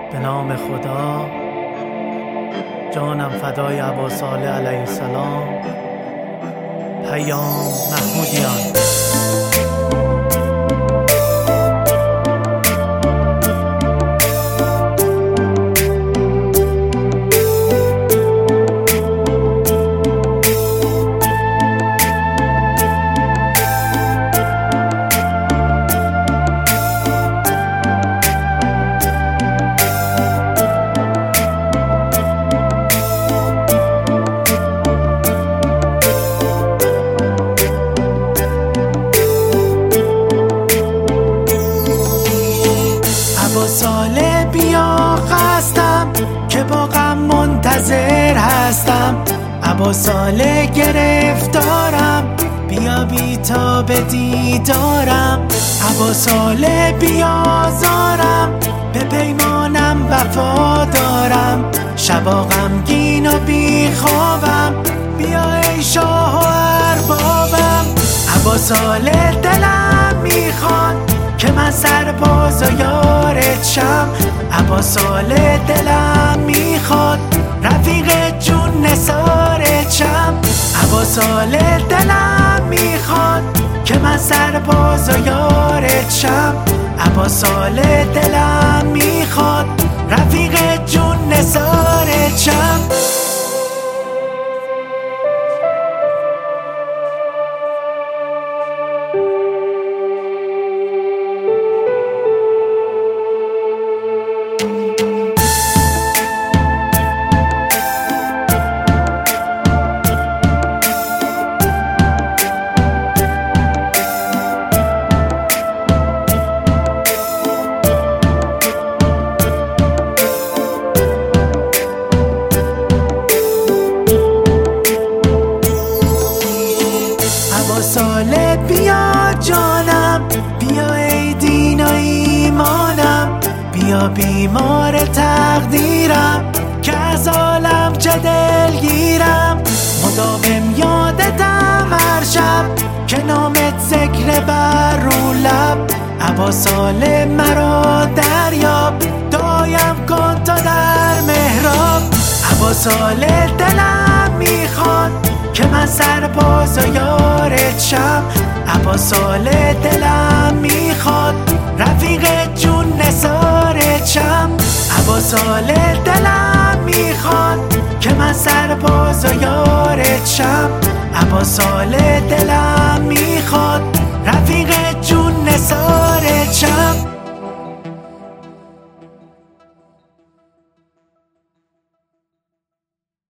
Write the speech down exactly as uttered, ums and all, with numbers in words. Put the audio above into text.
به نام خدا، جانم فدای ابا صالح علیه السلام. پیام محمودیان. ابا صالح بیا خستم که با غم منتظر هستم. ابا صالح گرفتارم، بیا بی تا به دیدارم. ابا صالح بیا زارم، به پیمانم وفا دارم. شبا غمگین و بی خوابم، بیا ای شاه و اربابم. ابا صالح دلم میخواد که من سرباز و یارت شم. ابا صالح دلم میخواد رفیق جون نثارت شم. ابا صالح دلم میخواد که من سرباز و یارت شم. ابا صالح دلم میخواد رفیق جون نثارت شم. ابا صالح بیا جانم، بیا ای دین و ایمانم. بیا بیمار تقدیرم که از عالم چه دلگیرم. مداوم یادتم هر شب که نامت ذکر بر رو لب. ابا صالح مرا دریاب، دایم کن تا در محراب. ابا صالح دلم میخواد که من سرباز و یارت شم. ابا صالح دلم میخواد رفیق جون نثارت شم. ابا صالح دلم میخواد که من سرباز و یارت شم. ابا صالح دلم